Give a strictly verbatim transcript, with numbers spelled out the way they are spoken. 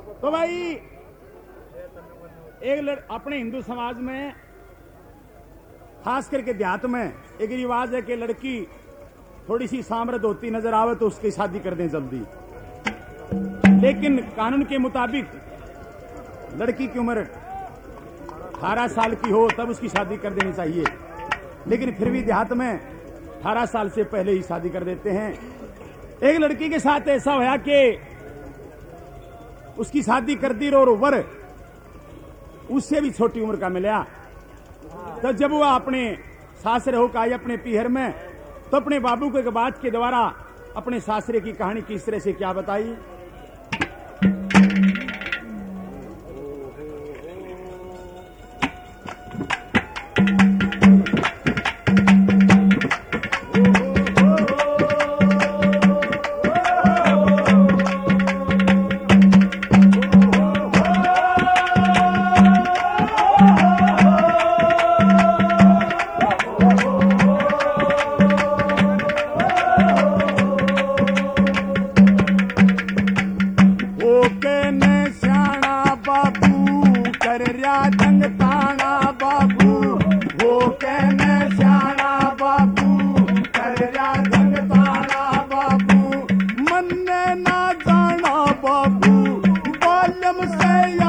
तो भाई एक लड़, अपने हिंदू समाज में खास करके देहात में एक रिवाज है कि लड़की थोड़ी सी सामर्थ होती नजर आवे तो उसकी शादी कर दें जल्दी। लेकिन कानून के मुताबिक लड़की की उम्र अठारह साल की हो तब उसकी शादी कर देनी चाहिए, लेकिन फिर भी देहात में अठारह साल से पहले ही शादी कर देते हैं। एक लड़की के साथ ऐसा हुआ कि उसकी शादी कर दी और वर उससे भी छोटी उम्र का मिला। तो जब वह अपने सासरे होकर आई अपने पीहर में, तो अपने बाबू को एक बात के द्वारा अपने सासरे की कहानी किस तरह से क्या बताई। बाबू बालम से